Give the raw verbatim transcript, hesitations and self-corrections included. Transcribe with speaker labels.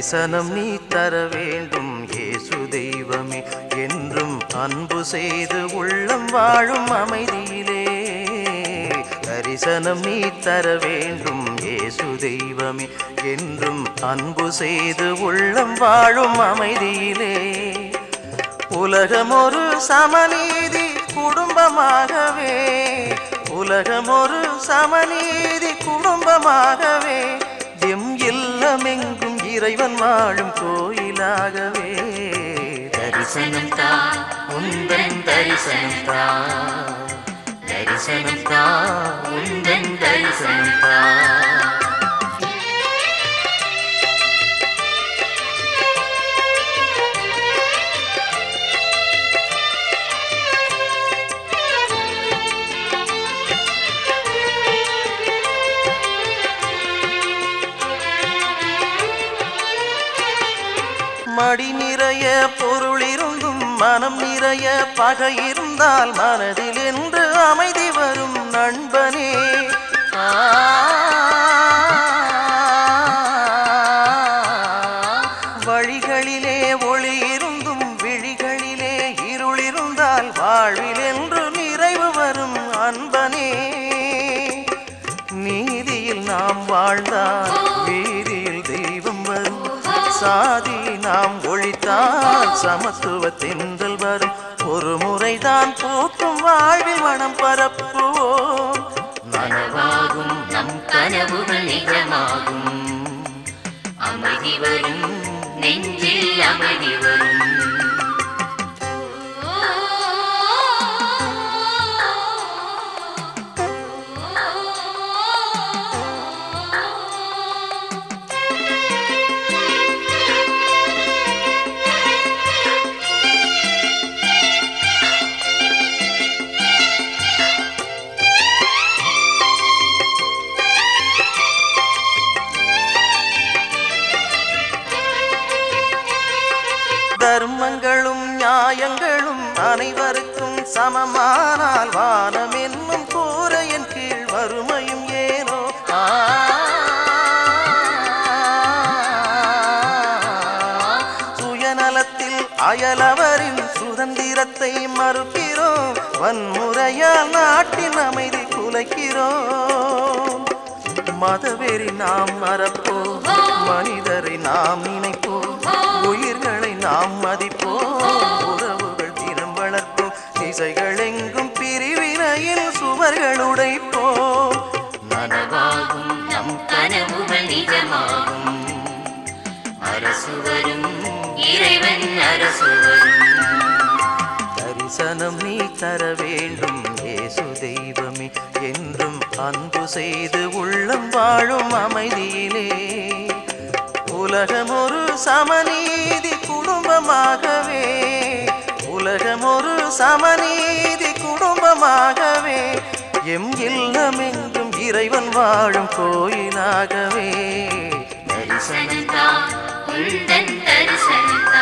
Speaker 1: தரிசனம் நீ தர வேண்டும் இயேசு தெய்வமே என்றும் அன்பு செய்து உள்ளம் வாழும் அமைதியிலே தரிசனம் நீ தர வேண்டும் இயேசு தெய்வமே என்றும் அன்பு செய்து உள்ளம் வாழும் அமைதியிலே உலகம் ஒரு சமநீதி குடும்பமாகவே உலகம் ஒரு சமநீதி குடும்பமாகவே எம் இல்லமெங்கும் இறைவன் வாழும் கோயிலாகவே தரிசனம் தா உந்தன் தரிசனம் தா தரிசனம் தா உந்தன் தரிசனம் தா மடி நிறைய பொருள் இருந்தும் மனம் நிறைய பகை இருந்தால் மனதில் என்று அமைதி வரும் நண்பனே வழிகளிலே ஒளி இருந்தும் விழிகளிலே இருள் இருந்தால் வாழ்வில் என்று நிறைவு வரும் அன்பனே நீதியில் நாம் வாழ்ந்தால் வீதியில் தெய்வம் வரும் சாதி நாம் ஒழித்தால் சமத்துவ தென்றல் வரும் ஒரு முறைதான் பூக்கும் வாழ்வில் மனம் பரப்புவோம் நனவாகும் நம் கனவுகள் நிஜமாகும் அமைதி வரும் நெஞ்சில் அமைதி வரும் தர்மங்களும் நியாயங்களும் அனைவருக்கும் சமமானால் வானம் என்னும் கூரையின் கீழ் வறுமையும் ஏனோ சுயநலத்தில் அயலவரின் சுதந்திரத்தை மறுக்கிறோம் வன்முறையால் நாட்டின் அமைதி குலைக்கிறோம் மதவெறி நாம் மறப்போம் மனிதரை நாம் நினைப்போம் உயிர்களை நாம் மதிப்போம் உறவுகள் தினம் வளர்ப்போம் திசைகள் எங்கும் பிரிவினையில் சுவர்கள் உடைப்போம் நனவாகும் நம் கனவுகள் நிஜமாகும் அரசு வரும் இறைவன் அரசு வரும் தரிசனம் நீ தர வேண்டும் இயேசு தெய்வமே என்றும் அன்பு செய்து உள்ளம் வாழும் அமைதியிலே உலகம் ஒரு சமநீதி குடும்பமாகவே உலகம் ஒரு சமநீதி குடும்பமாகவே எம் இல்லமெங்கும் இறைவன் வாழும் கோயிலாகவே தரிசனம் தா உந்தன் தரிசனம்